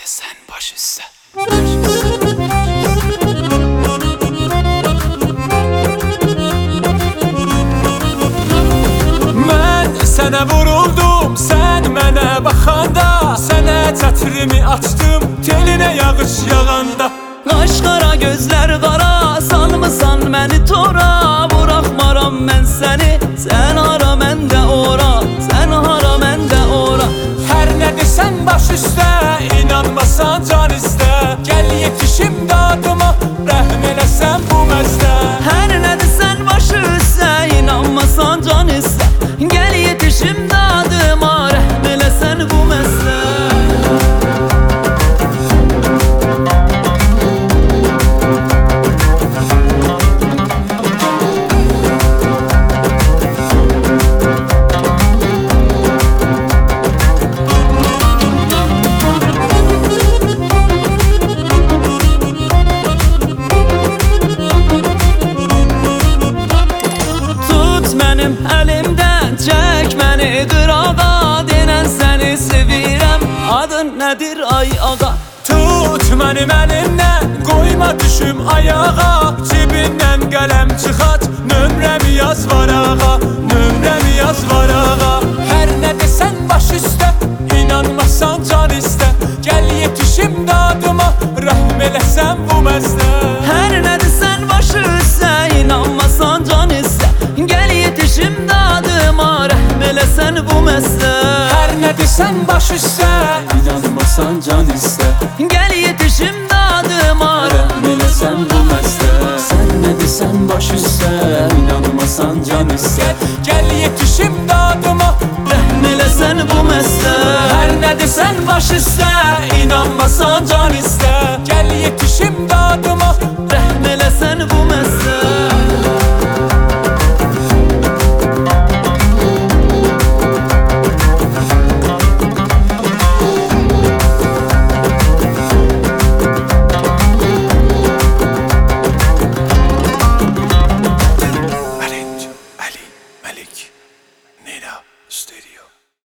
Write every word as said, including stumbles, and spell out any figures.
sen baş üstə. Mən sənə vuruldum, sən mənə baxanda, sənə çətrimi açdım, telinə yağış yağanda. Qaş qara, gözlər qara, salmısan məni tora. Buraxmaram mən səni, sən hara mən də ora, sən hara mən də ora. Hər nə desən baş üstə, inanmasan can istə. Gəl yetişim dadıma, rəhm eləsən bu məzdə. Hər nə desən baş üstə, inanmasan can istə. Gəl yetişim dadıma, rəhm eləsən bu məzdə. Mənim əlimdən çək məni qırağa, denən səni sevirəm, adın nədir ay ağa? Tut mənim əlimdən, qoyma düşüm ayağa. Cibindən qələm çıxart, nömrəmi yaz varağa, nömrəmi yaz varağa. Hər nə desən baş üstə, inanmasan can istə. Gəl yetişim dadıma, rəhm eləsən bu məzdə. Hər nə desən baş üstə, inanmasan can istə. Gəl yetişim dadıma, rəhm eləsən bu məzdə. Hər nə desən baş üstə, inanmasan can istə. Gəl yetişim dadıma, rəhm eləsən bu məzdə. Sən nə desən baş üstə, inanmasan can istə. Gəl yetişim dadıma, rəhm eləsən bu məzdə. hər nə desən baş üstə, inanmasan can istə. Gəl yetişim dadıma, rəhm eləsən bu məzdə.